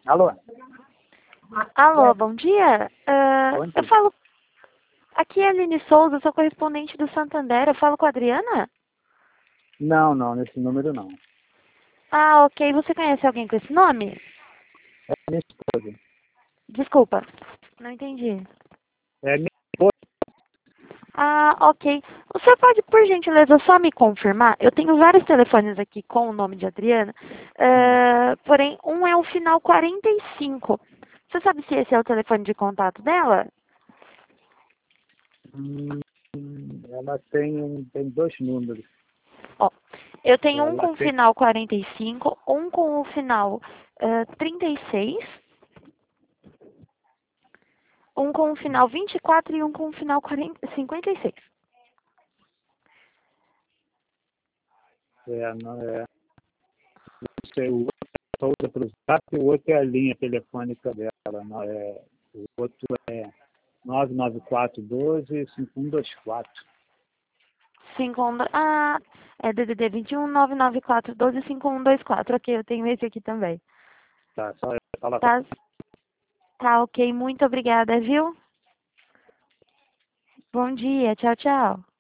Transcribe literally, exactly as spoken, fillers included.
Alô? Alô, bom dia. Ah, Bom eu dia. falo. Aqui é a Aline Souza, sou correspondente do Santander. Eu falo com a Adriana? Não, não, nesse número não. Ah, ok. Você conhece alguém com esse nome? É minha esposa. Desculpa, não entendi. É minha esposa. Ah, ok. O senhor pode, por gentileza, só me confirmar? Eu tenho vários telefones aqui com o nome de Adriana, ah, porém, um é o final quarenta e cinco. Você sabe se esse é o telefone de contato dela? Hum, ela tem, um, tem dois números. Ó, eu tenho um Ela com o tem. final quarenta e cinco, um com o final ah, trinta e seis, um com o final vinte e quatro e um com o final quarenta, cinquenta e seis. É, não, é, não sei, o outro é Souza para o zap e o outro é a linha telefônica dela. Não, é, o outro é nove nove quatro um dois cinco um dois quatro. cinco um, ah, é D D D vinte e um, nove nove quatro, um dois, cinco um dois quatro. Ok, eu tenho esse aqui também. Tá, só fala com Tá, tá ok, muito obrigada, viu? Bom dia, tchau, tchau.